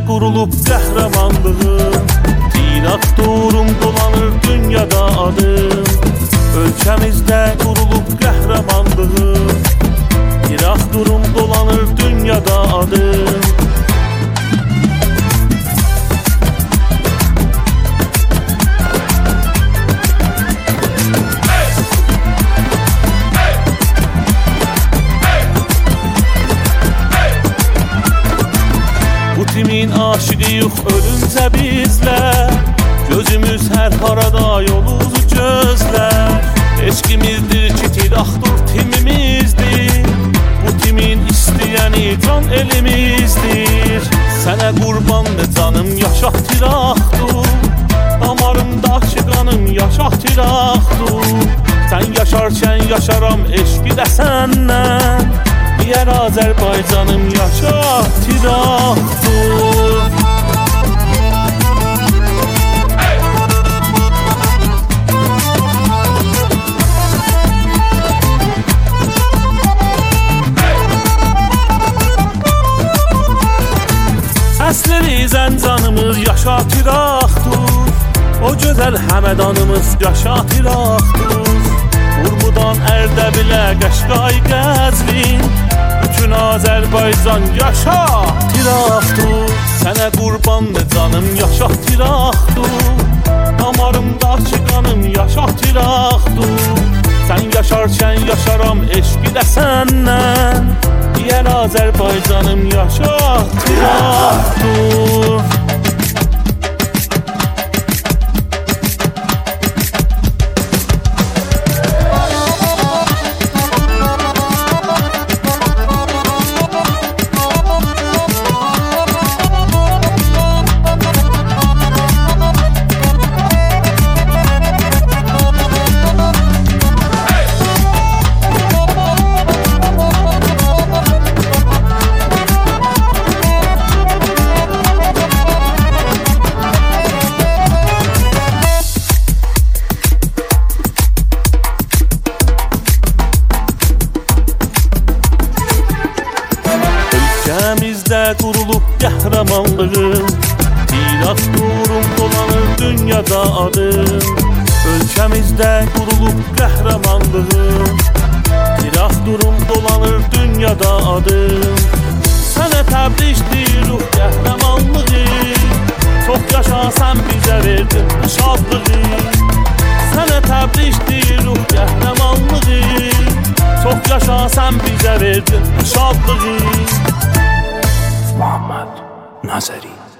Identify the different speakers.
Speaker 1: qurulub qəhrəmanlığım, tiraktorum dolanır dünyada adım. Ölkəmizdə qurulub qəhrəmanlığım, tiraktorum dolanır dünyada adım. Kimin aşığıyıq ölüncə bizlər, gözümüz hər harada yolunuzu gözlər. Heç kimizdir ki tiraktor timimizdir, bu timin istəyəni can elimizdir. Sənə qurbandır canım yaşa tiraktor, damarımdakı qanım yaşa tiraktor. Sən yaşarkən yaşaram eşq ilə səndən, Yer Azərbaycanım yaşa tiraktor. Əsli Zəncanımız yaşa tiraktor, o gözəl Həmədanımız yaşa tiraktor. Urmudan Ərdəbilə Qəşqay Qəzvin, bütün Azərbaycan yaşa tiraktor. Sənə qurbandır canım yaşa tiraktor, damarımdakı qanım yaşa tiraktor. Sən yaşarkən yaşaram eşq ilə səndən, Yer Azərbaycanım yaşa tiraktor. Ölkəmizdə qurulub qəhrəmanlığım, tiraktorum dolanır dünyada adım. Ölkəmizdə qurulub qəhrəmanlığım, tiraktorum dolanır dünyada adım. Sənə təbrikdir ruh qəhrəmanlığı, çox yaşa sən bizə verdin bu şadlığı. Sənə təbrikdir ruh qəhrəmanlığı, çox yaşa sən bizə verdin bu şadlığı.
Speaker 2: Muhammad Nazari